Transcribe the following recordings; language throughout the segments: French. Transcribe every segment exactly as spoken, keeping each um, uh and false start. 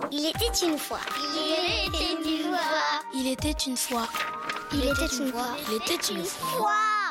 Il était une fois. Il était une fois. Il était une fois. Il était une fois. Il était une fois.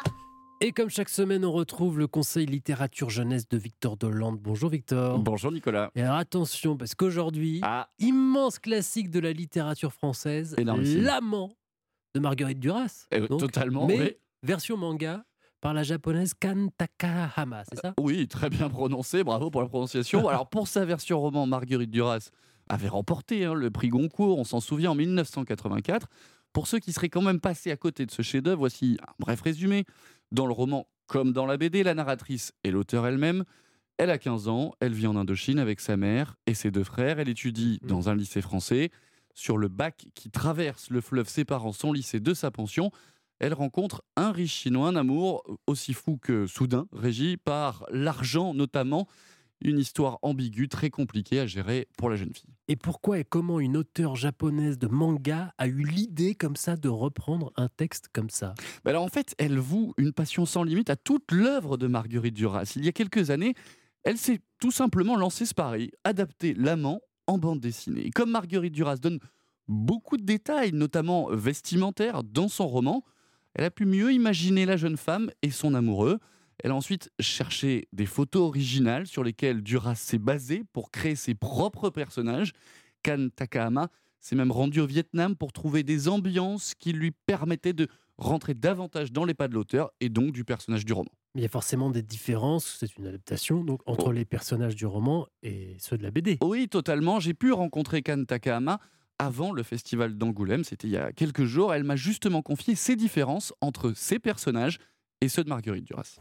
Et comme chaque semaine, on retrouve le conseil littérature jeunesse de Victor Dolande. Bonjour Victor. Bonjour Nicolas. Et alors attention, parce qu'aujourd'hui, Ah, immense classique de la littérature française, Énormissime. L'amant de Marguerite Duras. eh, Donc, totalement. mais oui. version manga par la japonaise Kan Takahama, c'est ça? Oui, très bien prononcé, bravo pour la prononciation. Alors pour sa version roman, Marguerite Duras avait remporté hein, le prix Goncourt, on s'en souvient, en mille neuf cent quatre-vingt-quatre. Pour ceux qui seraient quand même passés à côté de ce chef-d'œuvre, voici un bref résumé. Dans le roman, comme dans la B D, la narratrice est l'auteur elle-même. Elle a quinze ans, elle vit en Indochine avec sa mère et ses deux frères. Elle étudie Mmh. dans un lycée français. Sur le bac qui traverse le fleuve séparant son lycée de sa pension, elle rencontre un riche chinois, un amour aussi fou que soudain, régi par l'argent notamment. Une histoire ambiguë, très compliquée à gérer pour la jeune fille. Et pourquoi et comment une auteure japonaise de manga a eu l'idée comme ça de reprendre un texte comme ça? Ben alors en fait, elle voue une passion sans limite à toute l'œuvre de Marguerite Duras. Il y a quelques années, elle s'est tout simplement lancée ce pari, adapter L'amant en bande dessinée. Et comme Marguerite Duras donne beaucoup de détails, notamment vestimentaires, dans son roman, elle a pu mieux imaginer la jeune femme et son amoureux. Elle a ensuite cherché des photos originales sur lesquelles Duras s'est basée pour créer ses propres personnages. Kan Takahama s'est même rendu au Vietnam pour trouver des ambiances qui lui permettaient de rentrer davantage dans les pas de l'auteur et donc du personnage du roman. Il y a forcément des différences, c'est une adaptation, donc entre Oh. les personnages du roman et ceux de la B D. Oui, totalement. J'ai pu rencontrer Kan Takahama avant le festival d'Angoulême, c'était il y a quelques jours. Elle m'a justement confié ces différences entre ses personnages et ceux de Marguerite Duras.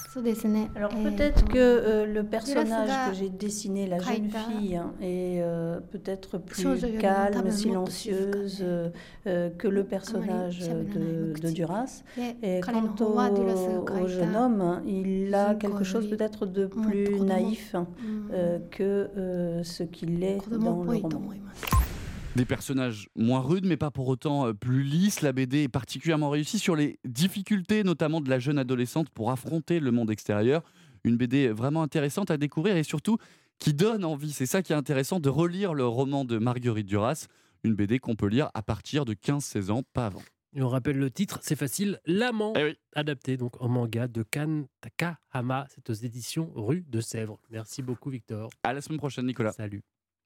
Alors Euh, peut-être que euh, le personnage Duras que j'ai dessiné, la jeune Kaita. fille, hein, est euh, peut-être plus Shoujo calme, Taben silencieuse euh, euh, que le personnage de, de Duras. Et quant au, au jeune homme, hein, il a quelque chose peut-être de plus naïf hein, euh, que euh, ce qu'il est dans le roman. Des personnages moins rudes, mais pas pour autant euh, plus lisses. La B D est particulièrement réussie sur les difficultés, notamment de la jeune adolescente pour affronter le monde extérieur. Une B D vraiment intéressante à découvrir et surtout qui donne envie, c'est ça qui est intéressant, de relire le roman de Marguerite Duras. Une B D qu'on peut lire à partir de quinze seize ans, pas avant. Et on rappelle le titre, c'est facile, L'amant, Eh oui. adapté donc en manga de Kan Takahama, c'est aux éditions Rue de Sèvres. Merci beaucoup Victor. À la semaine prochaine, Nicolas. Salut.